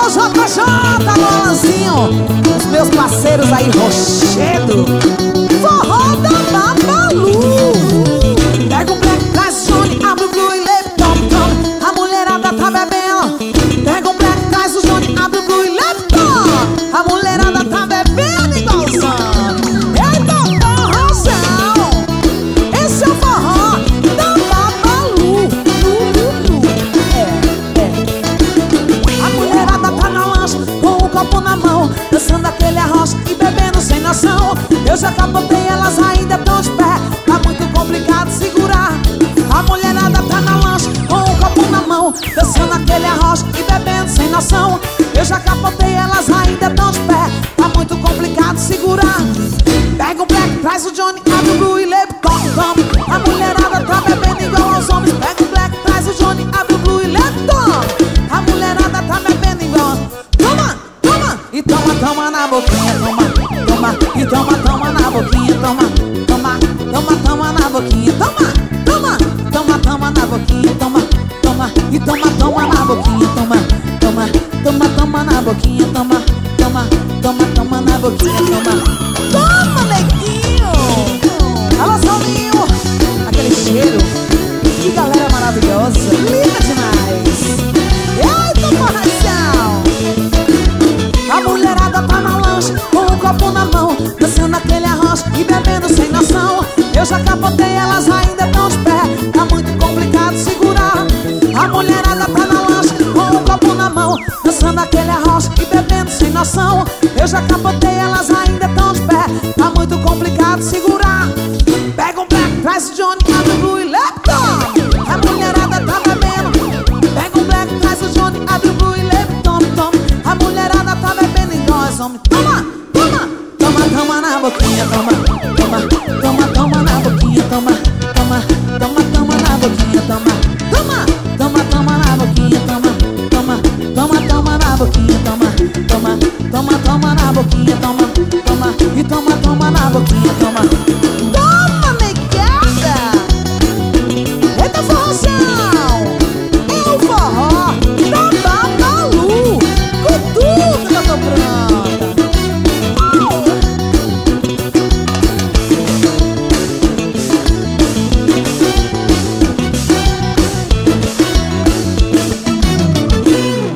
Alô, JJ, Golanzinho, os meus parceiros aí, Rochedo, forró da Babalu. Pega o black, traz o Johnny, abre o blue e leve tom, tom. A mulherada tá bebendo. Pega o black, traz o Johnny, abre o blue e leve tom. A mulherada tá bebendo igualzão. Eita, forrozão. Esse é o forró da Babalu. A mulherada tá na lancha com o copo na mão, dançando aquele arroz e bebendo sem noção. Eu já capotei, elas ainda tão de pé, tá muito complicado segurar. A mulherada tá na lancha com o copo na mão, dançando aquele arroz e bebendo sem noção. Eu já capotei, elas ainda tão de pé, tá muito complicado segurar. Pega o black, traz o Johnny, abre o blue e leve tom, tom. A mulherada tá bebendo igual aos homens. Pega o black, traz o Johnny, abre o blue e leve tom. A mulherada tá bebendo igual. Toma, toma, e toma, toma na boquinha, toma, toma, e toma, toma na boquinha, toma, toma, toma, toma na boquinha, toma, toma, toma, toma na boquinha, toma, toma, e toma, toma na boquinha, toma, toma, toma, toma na boquinha, toma, toma, toma, toma na boquinha, toma, toma, neguinho. Alô, Solinho, aquele cheiro, que galera maravilhosa, linda demais. Eita, coração. A mulherada tá na lancha com um copo na mão, dançando aquele arroz e bebendo sem noção. Eu já capotei, elas ainda tão de pé, tá muito complicado segurar. A mulherada tá na lancha com um copo na mão, dançando aquele arroz e bebendo sem noção. Eu já capotei, elas ainda tão de pé, tá muito complicado segurar. Pega um black, traz o Johnny, abre o blue e leve tom. A mulherada tá bebendo. Pega um black, traz o Johnny, abre o blue e leve tom, tom. A mulherada tá bebendo igual as homens. Toma, toma, toma, toma na boquinha, toma, toma, toma, toma na boquinha, toma, toma, toma, toma na boquinha, toma, toma, toma, toma na boquinha, toma, toma, toma, toma na boquinha, toma, toma, toma, toma na boquinha, toma, toma, e toma, toma na boquinha, toma.